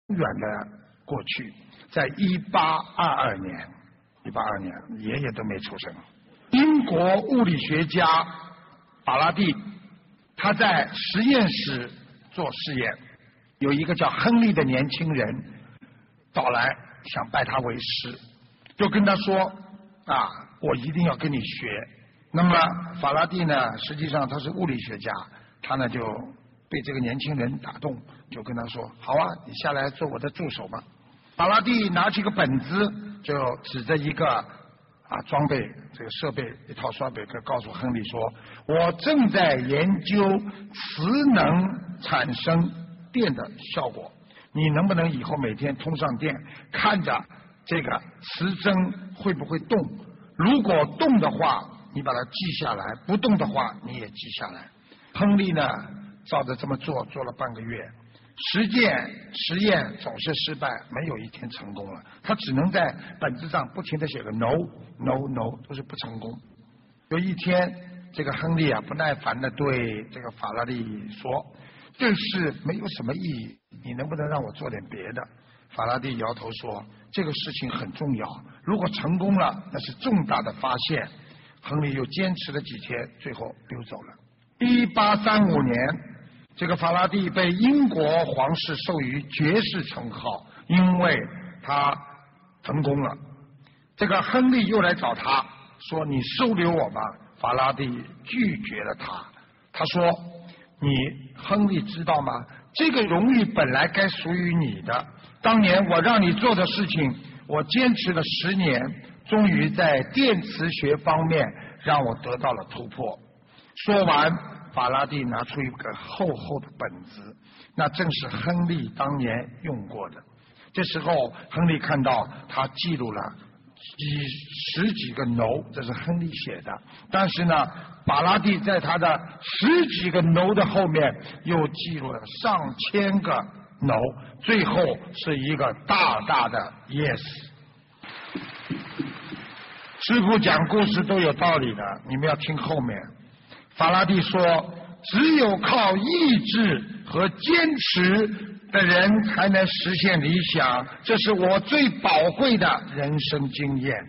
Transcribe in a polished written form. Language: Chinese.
远的过去，在1822年，爷爷都没出生。英国物理学家法拉第，他在实验室做试验，有一个叫亨利的年轻人到来，想拜他为师，就跟他说啊，我一定要跟你学。那么法拉第呢，实际上他是物理学家，他呢就被这个年轻人打动，就跟他说，好啊，你下来做我的助手吧。法拉第拿起个本子，就指着一个装备，这个设备，一套设备，告诉亨利说，我正在研究磁能产生电的效果，你能不能以后每天通上电，看着这个磁针会不会动，如果动的话你把它记下来，不动的话你也记下来。亨利呢照着这么做，做了半个月，实验总是失败，没有一天成功了。他只能在本子上不停地写个 no no no， 都是不成功。有一天，这个亨利不耐烦地对这个法拉第说，这事没有什么意义，你能不能让我做点别的？法拉第摇头说，这个事情很重要，如果成功了，那是重大的发现。亨利又坚持了几天，最后溜走了。1835年，这个法拉第被英国皇室授予爵士称号，因为他成功了。这个亨利又来找他说，你收留我吧。法拉第拒绝了他，他说，你亨利知道吗，这个荣誉本来该属于你的，当年我让你做的事情，我坚持了10年，终于在电磁学方面让我得到了突破。说完，法拉第拿出一个厚厚的本子，那正是亨利当年用过的。这时候亨利看到他记录了十几个 no， 这是亨利写的，但是呢法拉第在他的10几个 no 的后面又记录了上千个 no， 最后是一个大大的 yes。 师父讲故事都有道理的，你们要听后面。法拉第说，只有靠意志和坚持的人才能实现理想，这是我最宝贵的人生经验。